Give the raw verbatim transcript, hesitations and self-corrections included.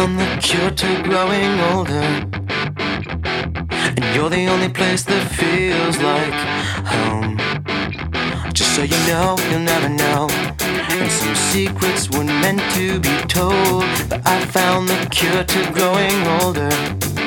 found the cure to growing older, and you're the only place that feels like home. Just so you know, you'll never know, and some secrets weren't meant to be told, but I found the cure to growing older.